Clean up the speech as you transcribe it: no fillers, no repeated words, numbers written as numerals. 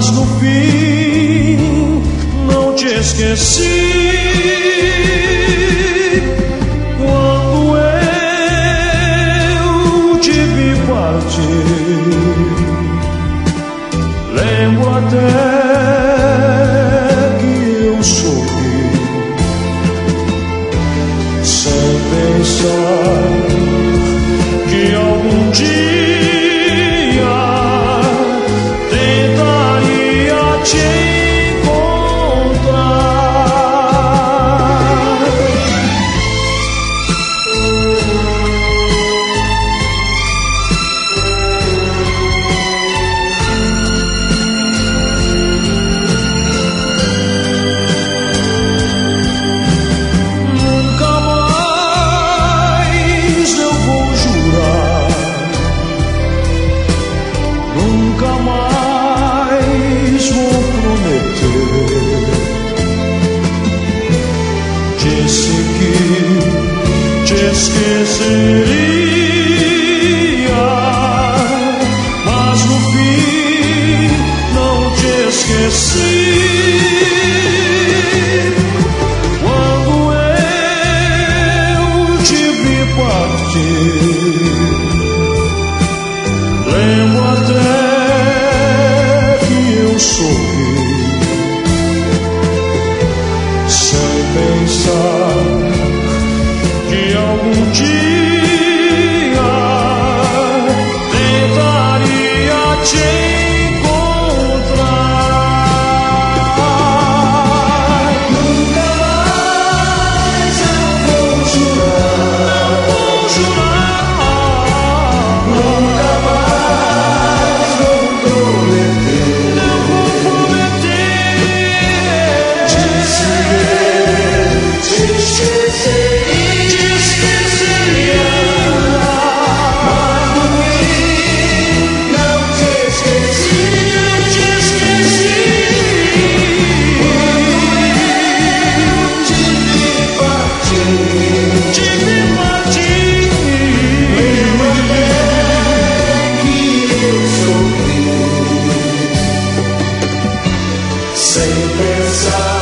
mas no fim não te esqueci. Quando eu te vi partir, lembro até que eu sorri, sem pensar que algum dia tentaria te encontrar. Nunca mais eu vou jurar, nunca mais vou prometer. Disse que te esqueceria, mas no fim não te esqueci. Quando eu te vi partir, lembro até que eu sorri, sem pensar que algum dia tentaria te encontrar. Nunca mais eu vou jurar, nunca mais vou prometer. Disse que te esqueceria, mas no fim não te esqueci. Te vi partir, lembro até que eu sorri, sem pensar